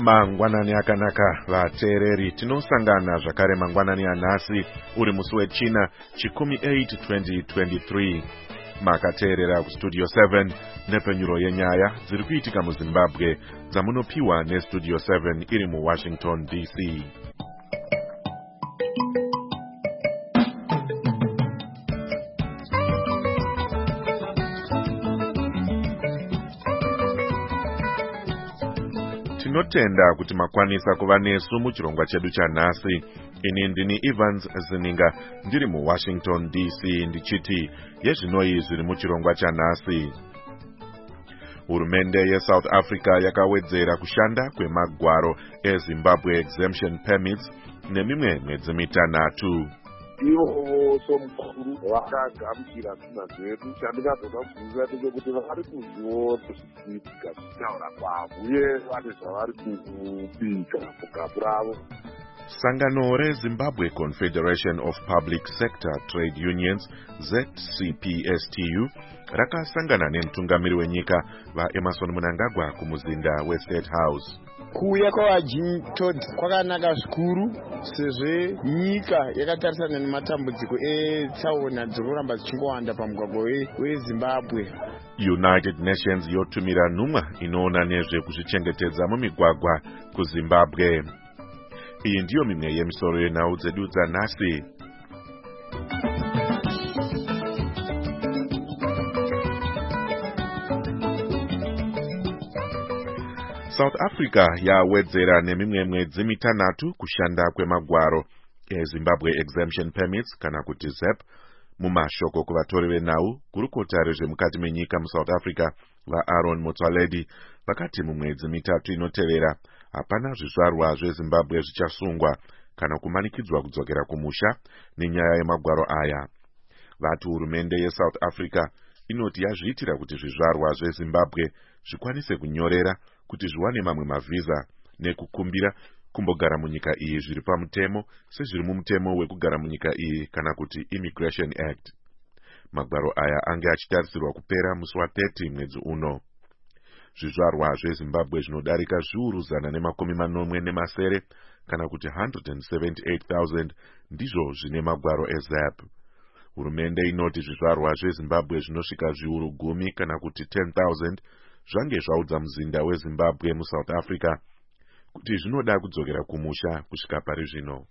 Mangwanani akanaka vateereri, tinosangana zvakare mangwanani anhasi uri musi wechina chikumi 8 2023. Makateerera kustudio 7 nepenyuro yenyaya dziri kuitika muZimbabwe dzamunopiwa nestudio 7 iri muWashington DC. Tinotenda kuti makwanisa kuva nesu muchirongwa chedu chanhasi. Ini ndini Evans Zininga ndiri muWashington DC ndichiti yezvinoi zviri muchirongwa chanhasi. Hurumende yeSouth Africa yakawedzera kushanda kwemagwaro eZimbabwe Exemption Permits nemimwe mwedzi mitanhatu. Ivo somukuru vakagamuchira pfuma dzedu. Chandingazoda kubvunza ndechekuti vari kuzviona zvichiitika zvichitaura kwavo uye vane zvavari kubika mugabu ravo. Sangano reZimbabwe Confederation of Public Sector Trade Unions ZCPSTU rakasangana nemutungamiri wenyika vaEmmerson Mnangagwa kumuzinda weState House. Kuuya kwaJim Todd kwakanaka zvikuru sezvo nyika yakatarisana nematambudziko etsaona dzirikuramba dzichingowanda pamugwagwa weZimbabwe. United Nations yotumira nhumwa inoona nezvekuzvichengetedza mumigwagwa kuZimbabwe. Iyi ndiyo mimwe yemisoro yenhau dzedu dzanhasi. South Africa yawedzera nemimwe mwedzi mitanhatu kushanda kwemagwaro eZimbabwe Exemption Permits kana kuti ZEP. Mumashoko kuvatori venhau, gurukota rezvemukati menyika muSouth Africa vaAaron Motsoaledi vakati mumwedzi mitatu inotevera hapana zvizvarwa zveZimbabwe zvichasungwa kana kumanikidzwa kudzokera kumusha nenyaya yemagwaro aya. Vati hurumende yeSouth Africa inoti yazviitira kuti zvizvarwa zveZimbabwe zvikwanise kunyorera kuti zviwane mamwe mavhiza nekukumbira kumbogara munyika iyi zviri pamutemo sezviri mumutemo wekugara munyika iyi kana kuti Immigration Act. Magwaro aya ange achitarisirwa kupera musi wa30 mwedzi uno. Zvizvarwa zveZimbabwe zvinodarika zviuru 140 kana kuti 178,000 ndizvo zvine magwaro eZAP. Hurumende inoti zvizvarwa zveZimbabwe zvinosvika zviuru 10 kana kuti 10,000 zvange zvaudza muzinda weZimbabwe muSouth Africa kuti zvinoda kudzokera kumusha kusvika pari zvino.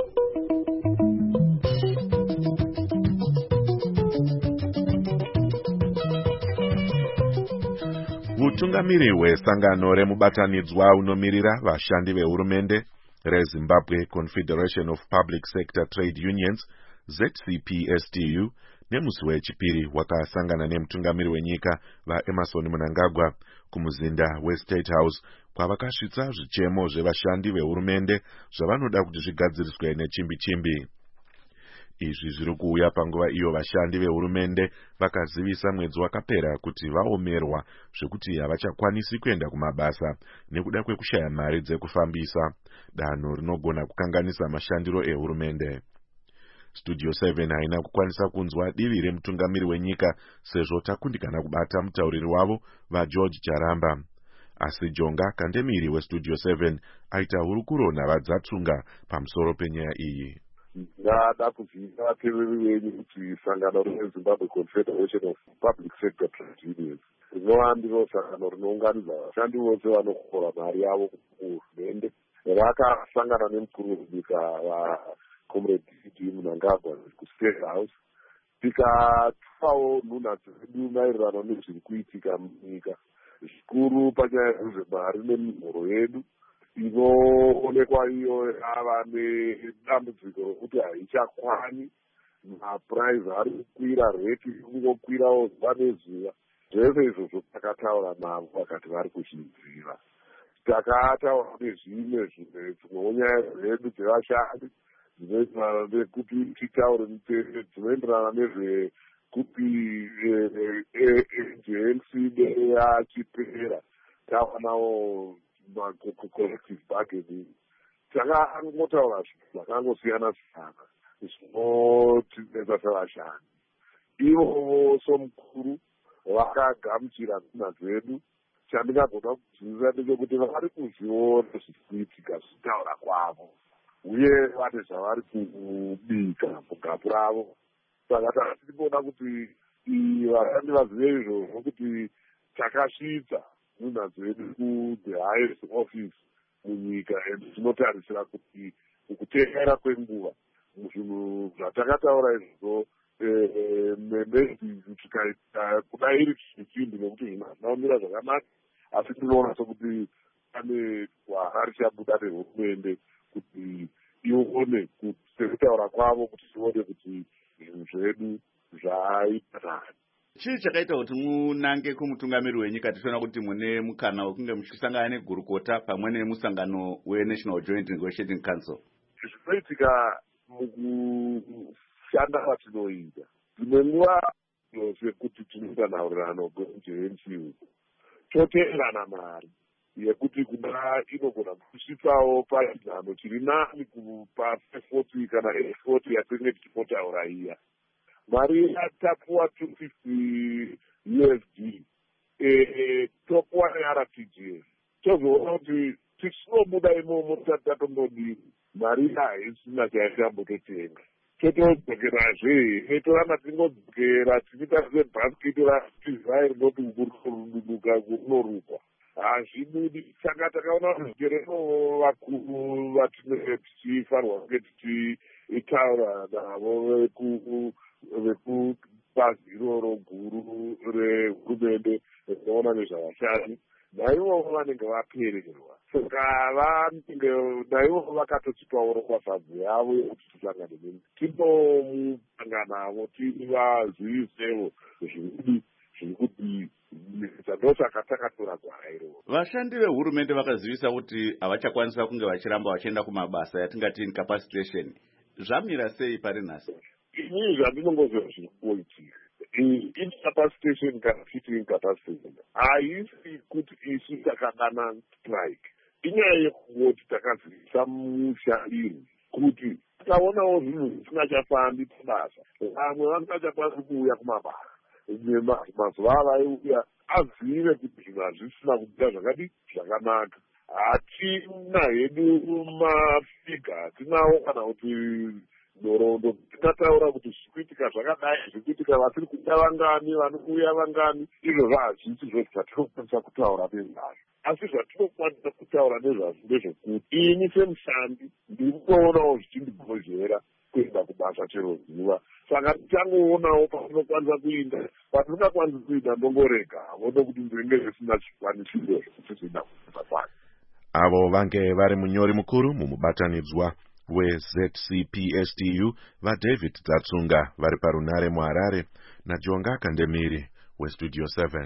Utungamiri hwesangano remubatanidzwa unomirira vashandi vehurumende reZimbabwe Confederation of Public Sector Trade Unions ZCPSTU nemusi wechipiri wakasangana nemutungamiri wenyika vaEmmerson Mnangagwa kumuzinda weState House kwavakasvitsa zvichemo zvevashandi vehurumende zvavanoda kuti zvigadziriswe nechimbi-chimbi. Izvi zviri kuuya panguva iyo vashandi vehurumende vakazivisa mwedzi wakapera kuti vaomerwa zvekuti havachakwanisi kuenda kumabasa nekuda kwekushaya mari dzekufambisa, danho rinogona kukanganisa mashandiro ehurumende. Studio 7 haina kukwanisa kunzwa divi remutungamiri wenyika sezvo takundikana kubata mutauriri wavo vaGeorge Charamba. Asi Jonga Kandemiri weStudio 7 aita hurukuro navadzatsunga pamusoro penyaya iyi. Ndada kuzivisa vateereri venyu kuti sangano reZimbabwe Confederation of Public Sector Trade Unions rinova ndiro sangano rinounganidza vashandi vose vanokora mari yavo kuhurumende. Vakasangana nemukuru wenyika vaComrade Mnangagwa kuState House tikatupawo nhunha dzedu maererano nezviri kuitika munyika, zvikuru panyaya yezvemari nemihoro yedu inoonekwa iyo yava nedambudziko rokuti haichakwani. Mapuraizi ari kukwira, reti iri kungokwirawo zuva nezuva. Zvese izvozvo takataura navo vakati vari kuzvidziva. Takataura nezvimwe dzimwewo nyaya dzedu dzevashandi dzinoenderana nekuti titaure mutemo dzinoenderana nezvekuti ANC yachipera tavanawo collective bargaining. Takangotaura zvinhu zvakangosiyana-siyana zvinotinetsa sevashandi. Ivo somukuru vakagamuchira pfuma dzedu. chandingagona kuziva ndechekuti vari kuzviona zviri kuitika zvitaura kwavo uye vane zvavari kubika mugapu ravo. Saka tirikuona kuti vashandi vazive izvozvo kuti takasvitsa nhunha dzedu ku-the highest office munyika, and tinotarisira kuti mukutevera kwenguva zvinhu zvatakataura izvozvo maybe tikaita kudai iri zvichimbi nokuti zvinhu hazvinaumira zvakanaka, asi tinoona sokuti pane gwara richabuda rehurumende kuti ione sekutaura kwavo kuti tione kuti zvinhu zvedu zvaita nani. Chii chakaita kuti munange kumutungamiri wenyika tichiona kuti mune mukana wekunge muchisangana negurukota pamwe nemusangano weNational Joint Negotiating Council? Zvinoitika mukushanda kwatinoita dzimwe nguva sekuti tinoita nhaurirano gonjensi toteerana mari yekuti kuda inogona kusvitsawo pachinhano chiri nani kupa 40 kana 40 yatinenge tichipotaura iya. Mari yatapuwa 250 USD topuwa neRTGS tozoona kuti tichinobuda imomo tatatombodini mari haisina chaitambototenga totodzokerazve toramba tingodzokera tichiita sebhasikiti ratizai rinoti ukurududuka kunorukwa hazvibudi. Saka takaona zvigereko vakuru vatinenge tichifanirwa kunge tichitaura navo vekubazi iroro guru rehurumende rinoona nezvavashandi, naivovo vanenge vapererwa. Saka naivovo vakatotipawo rokwasadzo yavo yekuti tisangane nemi tinomutanga navo tivazivisevo zviri kuti ndosaka takatora gwara iroro. Vashandi vehurumende vakazivisa kuti havachakwanisa kunge vachiramba vachienda kumabasa yatingati incapacitation. Zvamira sei pari nhasi? Inini zvandinongozva zviri kuitika incapacitation kana titi incapacitation haisi kuti isu takadana strike, inyaya yekungoti takazivisa mushandiri kuti takaonawo zvinhu zvisingachafambi pabasa, vamwe vasingachakwanisi kuuya kumabasa. Mazuva avaiuya azive kuti zvinhu hazvisina kubuda zvakadi zvakanaka. Hatina hedu mafiga, hatinawo kana kuti nhoroondo tikataura kuti zvikuitika zvakadai zvikuitika, vasiri kuuya vangani, vanouya vangani. Izvozvo hazvisi zvatinokwanisa kutaura nezvazvo, asi zvatinokwanisa kutaura nezvazvo ndezvekuti ini semushandi ndiri kuonawo zvichindigozhera kuenda kubasa chero zuva. Saka tichangoonawo patinokwanisa kuinda, patisingakwanisi kuinda ndongorega voda kuti ndinge zvisina zvikwanisiro zvekuti zvinda kuita kwayo. Avo vange vari munyori mukuru mumubatanidzwa weZCPSTU vaDavid Dzatsunga vari parunare muHarare naJonga Kandemiri weStudio 7.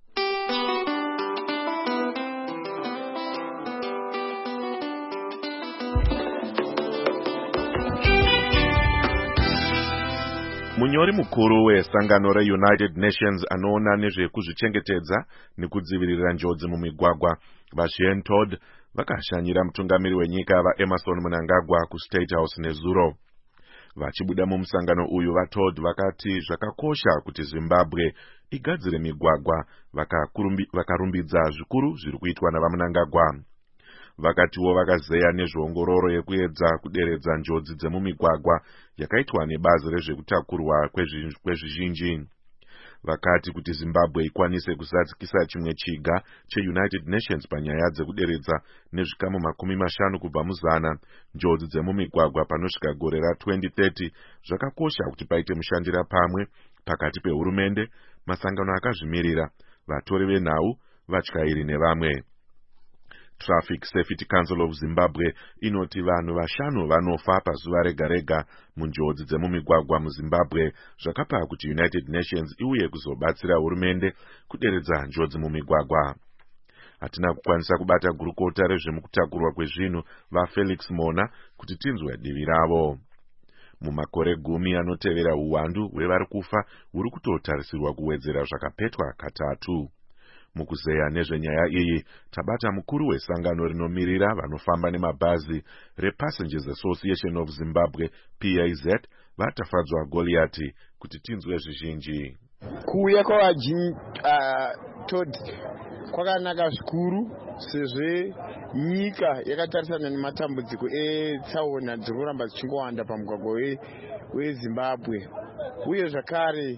Munyori mukuru wesangano reUnited Nations anoona nezvekuzvichengetedza nekudzivirira njodzi mumigwagwa vaShane Todd vakashanyira mutungamiri wenyika vaEmerson Mnangagwa kuState House nezuro. Vachibuda mumusangano uyu vaTodd vakati zvakakosha kuti Zimbabwe igadzire migwagwa, vakarumbidza zvikuru zviri kuitwa navaMnangagwa. Vakatiwo vakazeya nezveongororo yekuedza kuderedza njodzi dzemumigwagwa yakaitwa nebazi rezvekutakurwa kwezvizhinji. Vakati kuti Zimbabwe ikwanise kuzadzikisa chimwe chiga cheUnited Nations panyaya dzekuderedza nezvikamu 50 kubva muzana njodzi dzemumigwagwa panosvika gore ra2030, zvakakosha kuti paite mushandira pamwe pakati pehurumende, masangano akazvimirira, vatori venhau, vatyairi nevamwe. Traffic Safety Council of Zimbabwe inoti vanhu 5 vanofa pazuva rega rega munjodzi dzemumigwagwa muZimbabwe, zvakapa kuti United Nations iuye kuzobatsira hurumende kuderedza njodzi mumigwagwa. Hatina kukwanisa kubata gurukota rezvemukutakurwa kwezvinhu vaFelix Mona kuti tinzwe divi ravo. Mumakore 10 anotevera uwandu hwevari kufa huri kutotarisirwa kuwedzera zvakapetwa katatu. Mukuzeya nezvenyaya iyi tabata mukuru wesangano rinomirira vanofamba nemabhazi rePassengers Association of Zimbabwe PAZ vatafadzwa Goliati kuti tinzwe zvizhinji. kuuya kwavajintod kwakanaka zvikuru sezvo nyika yakatarisana nematambudziko etsaona dziri kuramba dzichingowanda pamugwagwa wezimbabwe, uye zvakare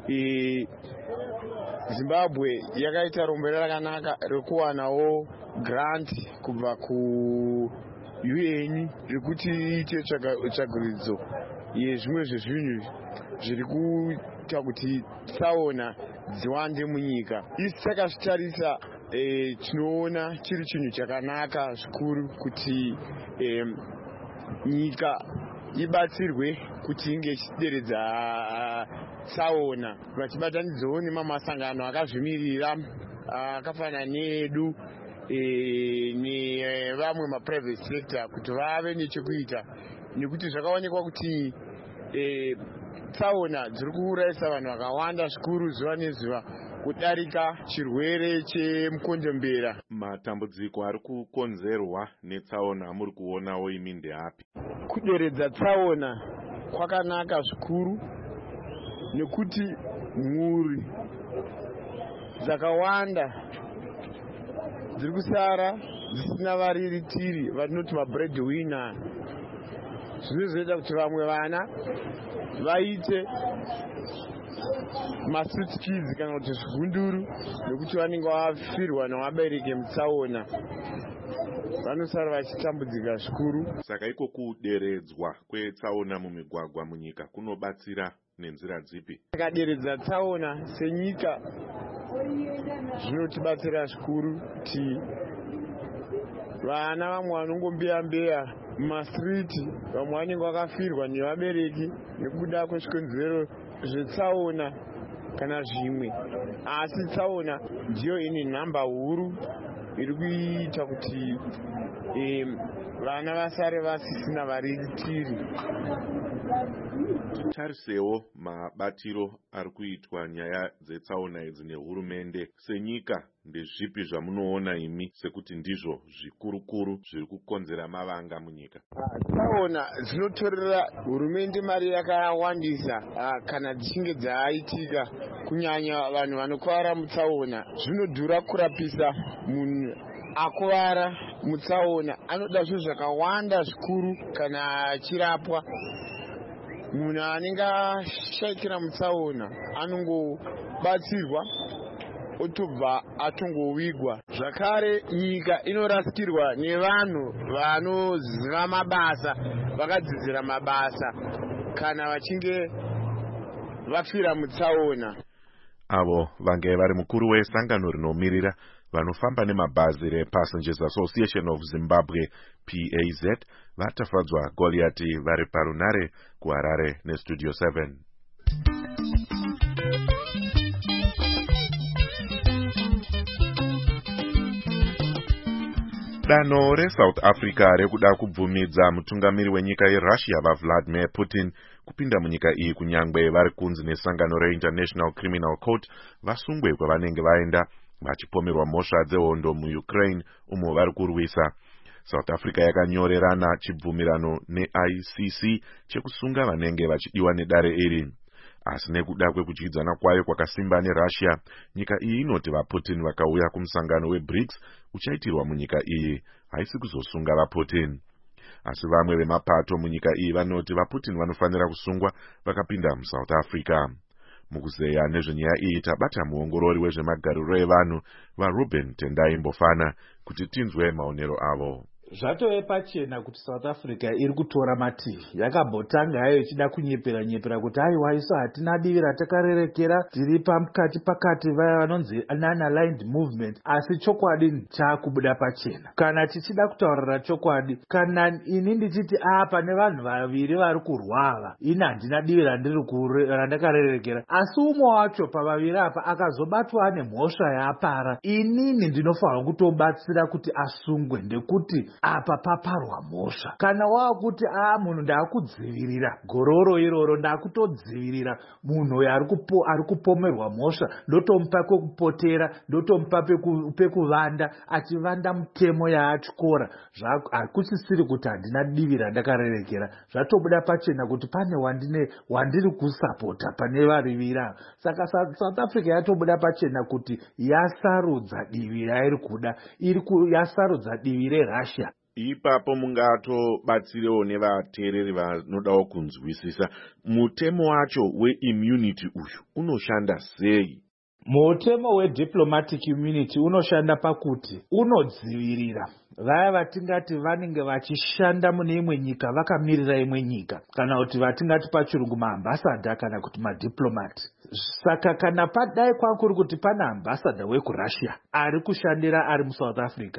zimbabwe yakaita rombero rakanaka rekuwanawo grant kubva kuUN rekuti iite tsvaguridzo yezvimwe zvezvinhu zviri kuita kuti tsaona dziwande munyika. Isi takazvitarisa tinoona chiri chinhu chakanaka zvikuru kuti nyika ibatsirwe kuti inge ichideredza tsaona vachibatanidzawo nemamasangano akazvimirira akafanana needu nevamwe maprivate sector kuti vave nechekuita, nekuti zvakaonekwa kuti tsaona dziri kuurayisa vanhu vakawanda zvikuru zuva nezuva kudarika chirwere chemukondombera. Matambudziko ari kukonzerwa netsaona muri kuonawo imi ndeapi? Kuderedza tsaona kwakanaka zvikuru nekuti mhuri dzakawanda dziri kusara dzisina variritiri vatinoti mabreadwinner, zvinozoita kuti vamwe vana vaite mastreet kids kana kuti zvigunduru, nekuti vanenge vafirwa navabereki mutsaona vanosara vachitambudzika zvikuru. Saka iko kuderedzwa kwetsaona mumigwagwa munyika kunobatsira nenzira dzipi? Takaderedza tsaona senyika zvinotibatsira zvikuru kuti vana vamwe vanongombeya mumastriti, vamwe vanenge vakafirwa nevabereki nekuda kwezvikonzero zvetsaona kana zvimwe, asi tsaona ndiyo ine nhamba huru iri kuita kuti vana vasare vasisina variritiri. Tarisewo mabatiro ari kuitwa nyaya dzetsaona idzi nehurumende. Senyika ndezvipi zvamunoona imi sekuti ndizvo zvikurukuru zviri kukonzera mavanga munyika? Tsaona dzinotorera hurumende mari yakawandisa kana dzichinge dzaitika, kunyanya vanhu vanokuvara mutsaona. Zvinodhura kurapisa munhu akuvara mutsaona, anoda zvinhu zvakawanda zvikuru kana achirapwa. Munhu anenge ashaikira mutsaona anongobatsirwa otobva atongowigwa. Zvakare nyika inorasikirwa nevanhu vanoziva mabasa, vakadzidzira mabasa kana vachinge vafira mutsaona. Avo vange vari mukuru wesangano rinomirira vanofamba nemabhazi rePassengers Association of Zimbabwe PAZ vatafadzwa Goliati vari parunare kuHarare neStudio 7. Danho reSouth Africa rekuda kubvumidza mutungamiri wenyika yeRussia vaVladimir Putin kupinda munyika iyi kunyangwe vari kunzi nesangano reInternational Criminal Court vasungwe kwavanenge vaenda vachipomerwa mhosva dzehondo muUkraine umo vari kurwisa. South Africa yakanyorerana chibvumirano neICC chekusunga vanenge vachidiwa nedare iri. Asi nekuda kwekudyidzana kwayo kwakasimba neRussia, nyika iyi inoti vaPutin vakauya kumusangano weBRICS uchaitirwa munyika iyi haisi kuzosunga vaPutin. Asi vamwe vemapato munyika iyi vanoti vaPutin vanofanira kusungwa vakapinda muSouth Africa. Mukuzeya nezvenyaya iyi tabata muongorori wezvemagariro evanhu vaRuben Tendai Mbofana kuti tinzwe maonero avo. Zvatove pachena kuti South Africa iri kutora mativi. Yakambotanga hayo ichida kunyepera kuti aiwa isu hatina divi ratakarerekera, tiri pakati vaya vanonzi non-aligned movement, asi chokwadi chakubuda pachena. Kana tichida kutaurira chokwadi, kana ini ndichiti pane vanhu vaviri vari kurwava, ini handina divi randakarerekera, asi umwe wacho pavaviri apa akazobatwa nemhosva yapara, inini ndinofanira kutobatsira kuti asungwe, ndekuti apa paparwa mhosva. Kana wakuti munhu ndakudzivirira gororo iroro, ndakutodzivirira munhu uyo ari kupomerwa mhosva, ndotomupa kwekupotera, ndotomupa pekuvanda, achivanda mutemo yaatyora, hakusisiri kuti handina divi randakarerekera. Zvatobuda pachena kuti pane wandiri kusapota pane varivira. Saka South Africa yatobuda pachena kuti yasarudza divi rairi kuda, yasarudza divi reRussia. Ipapo mungatobatsirewo nevateereri vanodawo kunzwisisa mutemo wacho weimmunity uyu unoshanda sei? Mutemo wediplomatic immunity unoshanda pakuti unodzivirira vaya vatingati vanenge vachishanda mune imwe nyika vakamirira imwe nyika, kana kuti vatingati pachirungu maambassador kana kuti madiplomat. Saka kana padai kwakuri kuti pana ambassador wekuRussia ari kushandira ari muSouth Africa,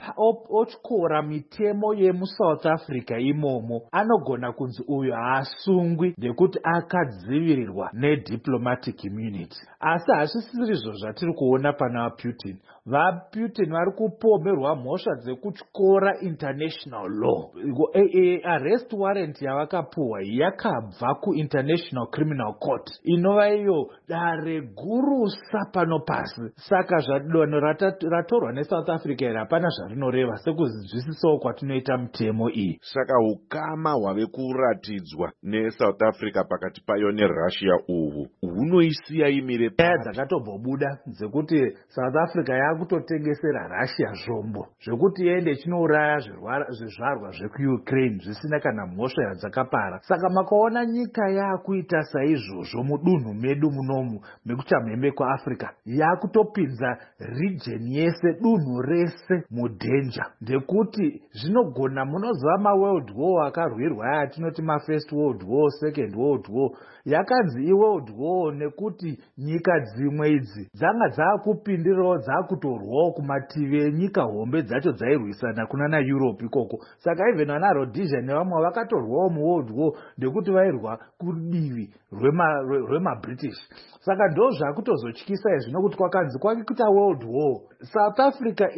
otyora mitemo yemuSouth Africa imomo, anogona kunzi uyu haasungwi nekuti akadzivirirwa nediplomatic immunity. Asi hazvisiri izvo zvatiri kuona pana vaPutin. VaPutin vari kupomerwa mhosva dzekutyora international law. Arrest warrant yavakapuhwa yakabva kuInternational Criminal Court, inova iyo dare gurusa pano pasi. Saka zvadanho ratorwa neSouth Africa iri hapana zvarinoreva sekuzvisisawo kwatinoita mitemo iyi. Saka ukama hwave kuratidzwa neSouth Africa pakati payo neRussia uhu hunoisiya imire nyaya dzakatobobuda dzekuti South Africa yakutotengesera Russia zvombo zvekuti iende chinouraya zvizvarwa zvekuUkraine zvisina kana mhosva yadzakapara. Saka makaona nyika yakuita saizvozvo mudunhu medu munomu mekuchamhembe kwaAfrica yakutopinza region yese, dunhu rese mudenja, ndekuti zvinogona, munoziva maworld war akarwirwa aya tinoti mafirst world war, second world war, yakanzi iworld war nekuti nyika dzimwe idzi dzanga dzakupindirawo dzakutorwawo kumativi enyika hombe dzacho dzairwisana kuna naEurope ikoko. Saka even vana Rhodesia nevamwe vakatorwawo muworld war ndekuti vairwa kudivi rwemaBritish. Saka ndo zvakutozotyisa izvi nokuti kwakanzi kwakikuita world war, South Africa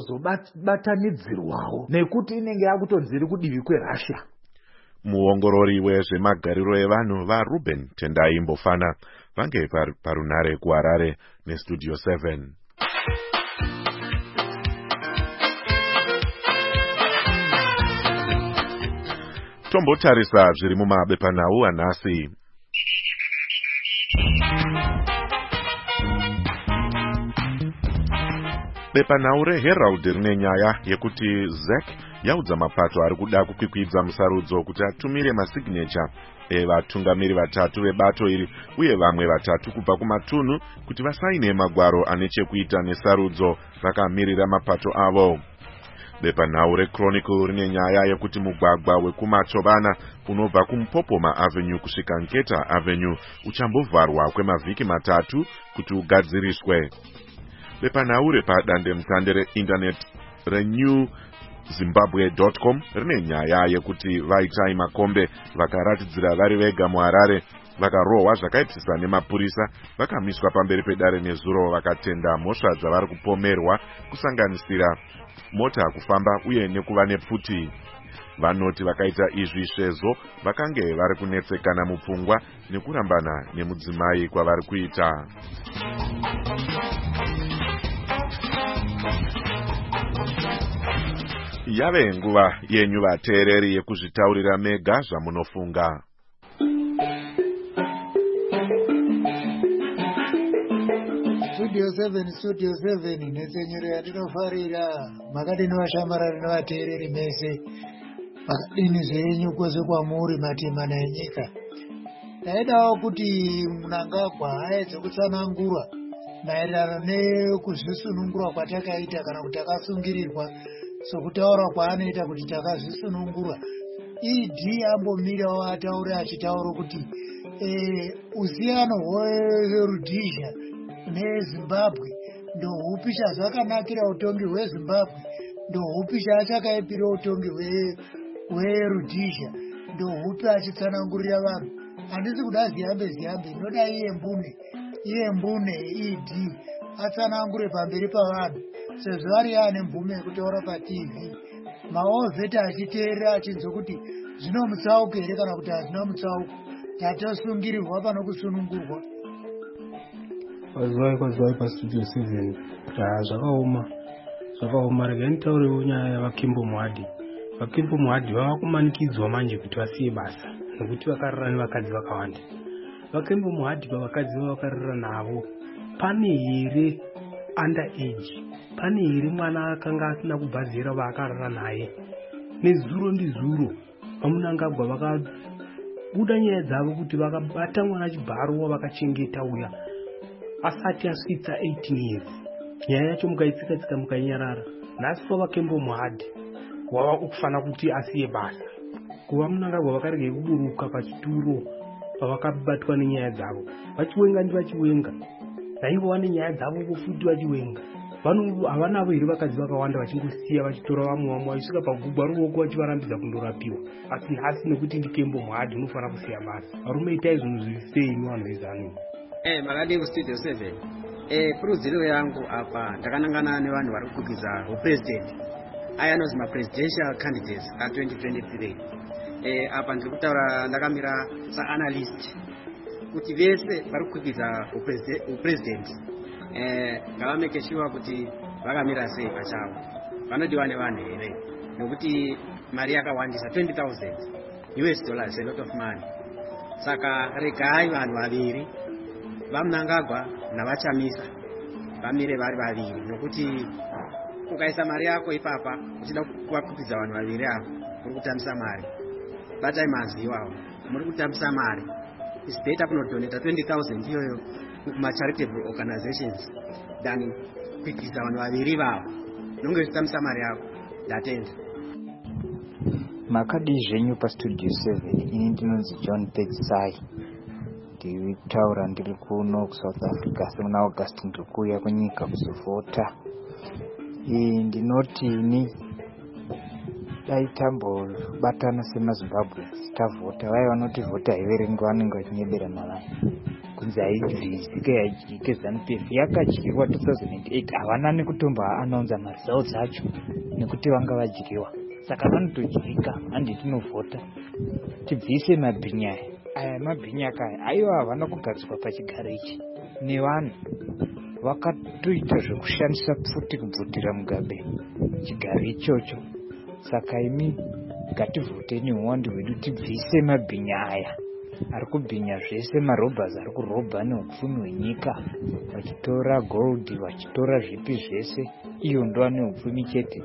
inotozobatanidzirwawo nekuti inenge yakutonzi iri kudivi kweRussia. Muongorori wezvemagariro evanhu vaRuben Tendai Mbofana vange parunare kuHarare neStudio 7. Tombotarisa zviri mumabepanhau anhasi. Bepanhau reHerald rine nyaya yekuti ZEC yaudza mapato ari kuda kukwikwidza musarudzo kuti atumire masignature evatungamiri vatatu vebato iri uye vamwe vatatu kubva kumatunhu kuti vasaine magwaro ane chekuita nesarudzo vakamirira mapato avo. Bepanhau reChronicle rine nyaya yekuti mugwagwa wekuMachovana unobva kuMupopoma Avenue kusvika Nketa Avenue uchambovharwa kwemavhiki matatu kuti ugadziriswe. Bepanhau repadandemutande reinternet renewzimbabwe.com rine nyaya yekuti Vaitai Makombe vakaratidzira vari vega muHarare vakarohwa zvakaipisisa nemapurisa vakamiswa pamberi pedare nezuro vakatenda mhosva dzavari kupomerwa kusanganisira mota kufamba uye nekuva nepfuti. Vanoti vakaita izvi sezvo vakange vari kunetsekana mupfungwa nekurambana nemudzimai kwavari kuita. Yave nguva yenyu vateereri yekuzvitaurira mega zvamunofunga. Studio 7 netsenyero yatinofarira makadini vashamarari nevateereri mese, makadini zvenyu kwese kwamuri matema enyika. Ndaidawo kuti Mnangagwa aedze kutsanangura maererano nekuzvisunungura kwatakaita kana kuti takasungirirwa sokutaura kwaanoita kuti takazvisunungura. ED ambomirawo ataure achitaura kuti uziyano hweRhodesia neZimbabwe ndohupi chazvakanakira utongi hweZimbabwe, ndohupi chachakaipira utongi hweRhodesia, ndohupi achitsanangurira vanhu. Handisi kuda ziyambe inoda iye mbune ED atsanangure pamberi pavanhu sezvo ari ane mvume yekutaura paTV, maovheti achiteerera achinzwa kuti zvino mutsauko here kana kuti hazvina mutsauko, tatasungirirwa pano kusunungurwa. Kwazwai pastudio 7 zvakaoma rega nditaurewo nyaya yavakimbo muhadhi. Vakimbo muhadhi vava kumanikidzwa manje kuti vasiye basa nekuti vakarara nevakadzi vakawanda. Vakimbo muhadhi pavakadzi vavakarara navo, pane here underage, pane here mwana akanga asina kubhazira vaakarara naye. Nezuro ndizuro vamunangagwa vakabuda nyaya dzavo kuti vakabata mwana chibharo wavakachengeta uya asati asvitsa 18 years. Nyaya yacho mukaitsika mukainyarara. Nhasi pavakembo muhadhi wava kufana kuti asiye basa. Kuva munangagwa vakarege kuburuka pachituro pavakabatwa nenyaya dzavo. Vachiwenga ndi vachiwenga. Naivo vane nyaya dzavo futi vachiwenga. Havanavo here vakadzi vakawanda vachingosiya vachitora vamwe vachisvika pagugwa ruoko vachivarambidza kundorapiwa. Asi nhasi nekuti ndikembo muhadhi unofana kusiya basa. Varume itai zvinhu zvisei nevanhu vezanu. Makadi kustudio 7. Kurudziro yangu apa ndakanangana nevanhu vari kukwikwiza upresident. Aya anonzi mapresidential candidates a2023. Apa ndiri kutaura ndakamira saanalyst kuti vese vari kukwikwiza upresident ngavameke sure kuti vakamira sei pachavo, vanodiwa nevanhu here, nekuti mari yakawandisa $20,000 a lot of money. Saka regai vanhu vaviri vamunangagwa navachamisa vamire vari vaviri, nokuti ukaisa mari yako ipapa uchida kuvakwikwiza vanhu vaviri avo muri kutambisa mari. Batai maziwawo muri kutambisa mari. It's better kunodonata 20,000 iyoyo kuma-charitable organizations than kukwikwiza vanhu vaviri vavo nonge zvitambisa mari yako. Ndatenda. Makadi zvenyu pastudio 7. Ini ndinonzi John Petsai, nditaura ndiri kuno kuSouth Africa. Semuna August ndiri kuuya kunyika kuzovhota. Ndinoti ini dai tambobatana semaZimbabwe tavhota. Vaya vanoti vhota haiverengi vanenge vachinyebera navanhu kunzi haibvisike yadyike. ZANU-PF yakadyirwa 2008. Havana nekutomba anonza maresults acho nekuti vanga vadyiwa. Saka vanotodyika handi tinovhota tibvise mabhinya aya. Mabhinya akaya aiwa havana kugadzwa pachigaro ichi nevanhu vakatoita zvekushandisa pfuti kubvutira Mugabe chigaro ichocho. Saka imi ngativhoteni uwanda hwedu tibvise mabhinya aya ari kubhinya zvese, marobhas ari kurobha neupfumi hwenyika, vachitora gold, vachitora zvipi zvese. Iyo ndo ane upfumi chete,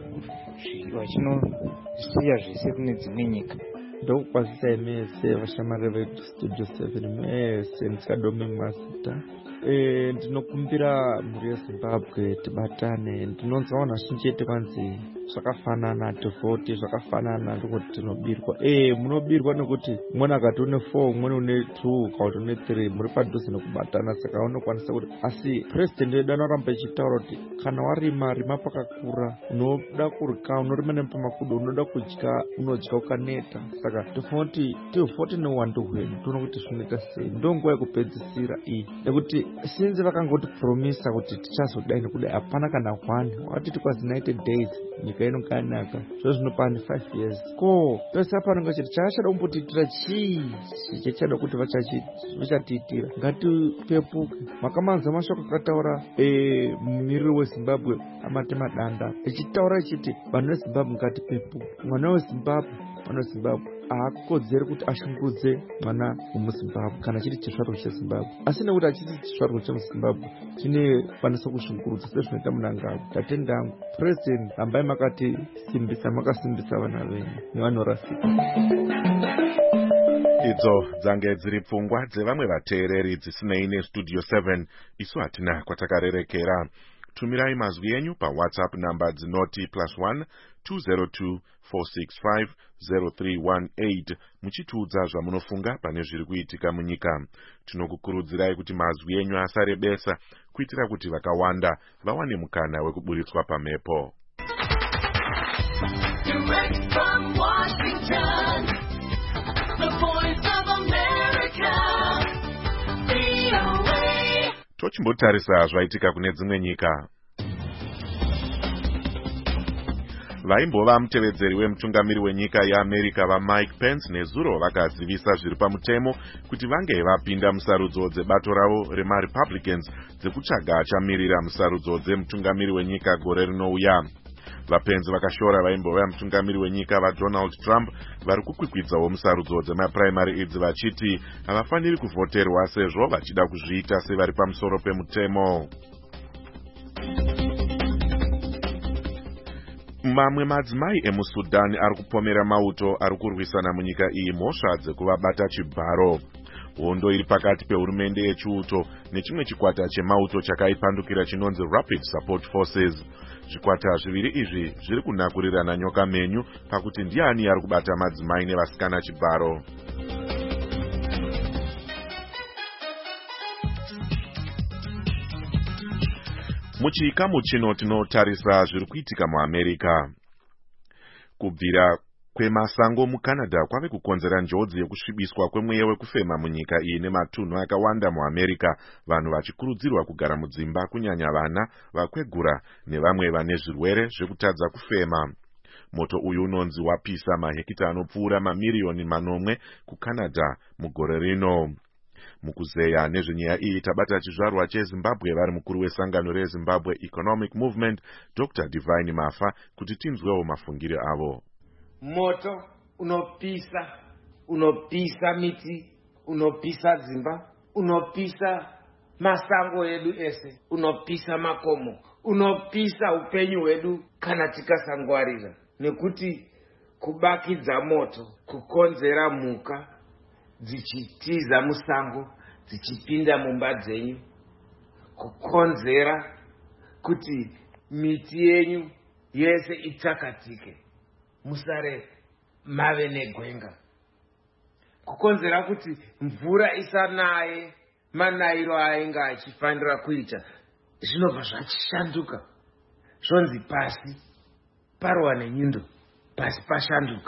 vachinosiya zvese kune dzimwe nyika. Ndokukwazisai mese vashamari vedu studio 7 mese musikadome mazita. Ndinokumbira mhuri yeZimbabwe tibatane. Ndinonzwa vanhu chete kwanzi zvakafanana, tivhoti zvakafanana, ndokuti tinobirwa. Munobirwa nekuti mumwe akati une 4 mumwe une 2 kauti une 3 muri padhuze nekubatana. Saka unokwanisa kuti asi president wedu anoramba ichitaura kuti kana warima rima pakakura, unoda kurya unorima nepamakudo, unoda kudya unodya ukaneta. Saka tivhoti neuwandu hwedu toona kuti zvinoita sei. Ndonguva yekupedzisira iyi nekuti since vakangoti promisa kuti tichazodai nekudai hapana kana 1 watiti kwazi 90 days nyika inokanaka. Zvozvinopani 5 years ko pesa panonga chiti chaachada kumbotiitira chii chichada kuti vachatiitira. Ngatipepuke. Makamanza mashoko akataura mumiriri weZimbabwe Amatema Danda echitaura chiti vanhu veZimbabwe ngatipepuke. Mwana weZimbabwe haakodzeri kuti ashungudze mwana wemuZimbabwe kana chiri chizvarwa cheZimbabwe. Asi nekuti achisi chizvarwa chemuZimbabwe chinekwanisa kushungurudza sezvinoita Munangagwa. Tatendangu president hambai makasimbisa vana venyu nevanorasika. Idzo dzange dziri pfungwa dzevamwe vateereri dzisinei nestudio 7. Isu hatina kwatakarerekera. Tumirai mazwi enyu paWhatsApp namba dzinoti +1 202 465 0318 muchitiudza zvamunofunga pane zviri kuitika munyika. Tinokukurudzirai kuti mazwi enyu asarebesa kuitira kuti vakawanda vawane mukana wekuburitswa pamhepo. Direct from Washington, the voice of America, VOA. Tochimbotarisa zvaitika kune dzimwe nyika. Vaimbova mutevedzeri wemutungamiri wenyika yeAmerica vaMike Pence nezuro vakazivisa zviri pamutemo kuti vange vapinda musarudzo dzebato ravo remaRepublicans dzekutsvaga achamirira musarudzo dzemutungamiri wenyika gore rinouya. VaPence vakashora vaimbova mutungamiri wenyika vaDonald Trump vari kukwikwidzawo musarudzo dzemapuraimari idzi vachiti havafaniri kuvhoterwa sezvo vachida kuzviita sevari pamusoro pemutemo. Mamwe madzimai emuSudan ari kupomera mauto ari kurwisana munyika iyi mhosva dzekuvabata chibharo. Hondo iri pakati pehurumende yechiuto nechimwe chikwata chemauto chakaipandukira chinonzi Rapid Support Forces. Zvikwata zviviri izvi zviri kunakurirana nyoka menyu pakuti ndiani ari kubata madzimai nevasikana chibharo. Muchikamu chino tinotarisa zviri kuitika muAmerica. Kubvira kwemasango muCanada kwave kukonzera njodzi yekusvibiswa kwemweya wekufema munyika iyi nematunhu akawanda muAmerica, vanhu vachikurudzirwa kugara mudzimba kunyanya vana, vakwegura nevamwe vane zvirwere zvekutadza kufema. Moto uyu unonzi wapisa mahekita anopfuura mamiriyoni manomwe kuCanada mugore rino. Mukuzeya nezvenyaya iyi tabata chizvarwa cheZimbabwe vari mukuru wesangano reZimbabwe Economic Movement Dr. Divine Mafa kuti tinzwewo mafungiro avo. Moto unopisa miti, unopisa dzimba, unopisa masango edu ese, unopisa makomo, unopisa upenyu hwedu kana tikasangwarira. Nekuti kubakidza moto kukonzera mhuka dzichitiza musango dzichipinda mumba dzenyu, kukonzera kuti miti yenyu yese itsakatike, musare mave negwenga, kukonzera kuti mvura isanaye manayiro ainge achifanira kuita. Zvinobva zvachishanduka, zvonzi pasi parwa nenyundo, pasi pashanduka,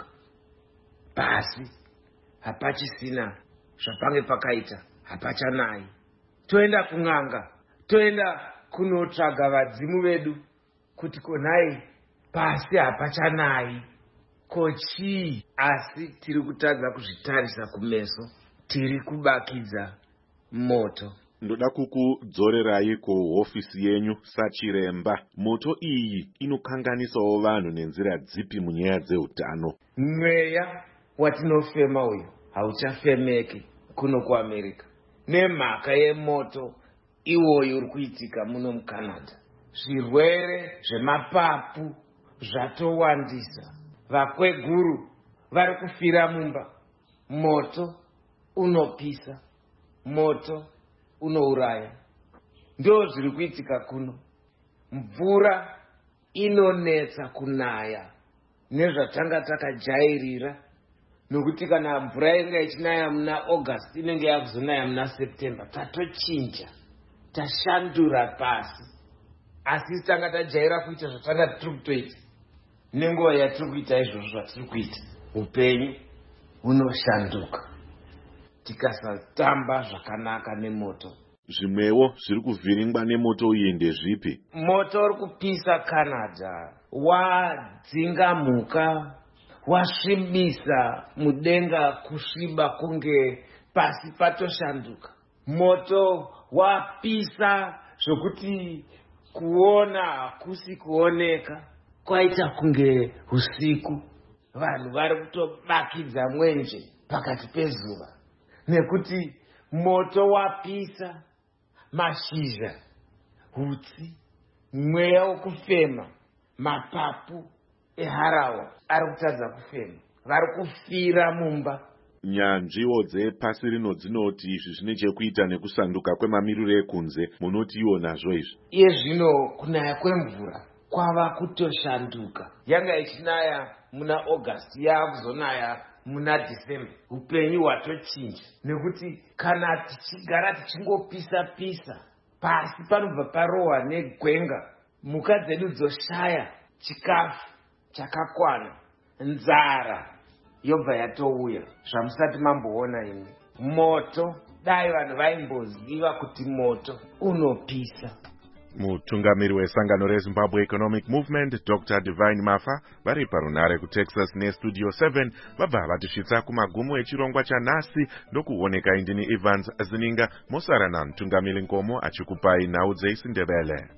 pasi hapachisina zvapange pakaita, hapachanayi. Toenda kun'anga, toenda kunotsvaga vadzimu vedu kuti konai pasi hapachanayi. Kochii? Asi tiri kutadza kuzvitarisa kumeso, tiri kubakidza moto. Ndoda kukudzorerai kuhofisi yenyu sachiremba. Moto iyi inokanganisawo vanhu nenzira dzipi munyaya dzeutano? Mweya watinofema uyu hauchafemeki kuno kuAmerica nemhaka yemoto iwoyo uri kuitika muno muCanada. Zvirwere zvemapapu zvatowandisa, vakweguru vari kufira mumba. Moto unopisa, moto unouraya, ndo zviri kuitika kuno. Mvura inonetsa kunaya nezvatanga takajairira, nokuti kana mvura inge ichinaya muna August inenge yakuzonaya muna September. Tatochinja, tashandura pasi, asi tanga tajaira kuita zvatanga tiri kutoita. Nenguva yatiri kuita izvozvo zvatiri kuita, upenyu hunoshanduka tikasatamba zvakanaka nemoto. Zvimwewo zviri kuvhiringwa nemoto uyu ndezvipi? Moto uri kupisa Canada wadzinga mhuka, wasvibisa mudenga kusviba kunge pasi patoshanduka. Moto wapisa zvokuti kuona hakusi kuoneka, kwaita kunge usiku. Vanhu vari kutobakidza mwenje pakati pezuva nekuti moto wapisa. Mashizha, hutsi, mweya wokufema, mapapu eharahwa ari kutadza kufema, vari kufira mumba. Nyanzviwo dzepasi rino dzinoti izvi zvine chekuita nekusanduka kwemamiriro ekunze, munotiwo nazvo izvi? Iye zvino kunaya kwemvura kwava kutoshanduka. Yanga ichinaya muna August, yaakuzonaya muna December. Upenyu hwatochinja, nekuti kana tichigara tichingopisa-pisa, pasi panobva parohwa negwenga, mhuka dzedu dzoshaya chikafu chakakwana, nzara yobva yatouya, zvamusati mamboona imwe. Moto, dai vanhu vaimboziva kuti moto unopisa. Mutungamiri wesangano reZimbabwe Economic Movement Dr. Divine Mafa vari parunare kuTexas neStudio 7 vabva vatisvitsa kumagumo echirongwa chanhasi ndokuoneka indini Evans Zininga mosarana mutungamiri Nkomo achikupai nhau dzeIsindebele.